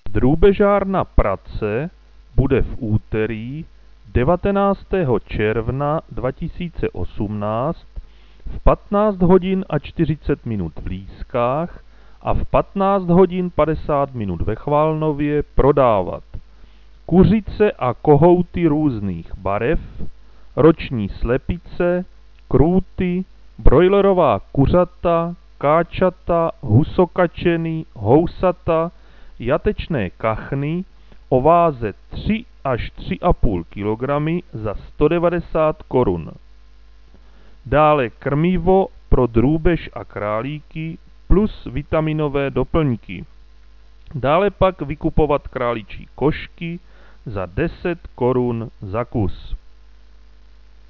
Drůbežárna Prace bude v úterý 19. června 2018 v 15 hodin a 40 minut v Lískách a v 15 hodin 50 minut ve Chvalnově prodávat kuřice a kohouty různých barev, roční slepice, krůty, brojlerová kuřata, káčata, husokačeny, housata, jatečné kachny o váze 3 až 3,5 kg za 190 korun. Dále krmivo pro drůbež a králíky plus vitaminové doplňky. Dále pak vykupovat králičí košky za 10 korun za kus.